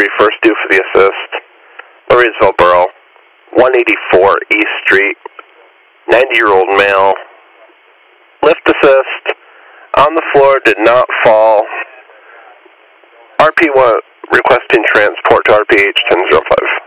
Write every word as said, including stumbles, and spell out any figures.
three, first due for the assist. Murraysville Borough, one eighty-four East Street, ninety-year-old male. Lift assist, on the floor, did not fall. R P one requesting transport to R P H ten oh five.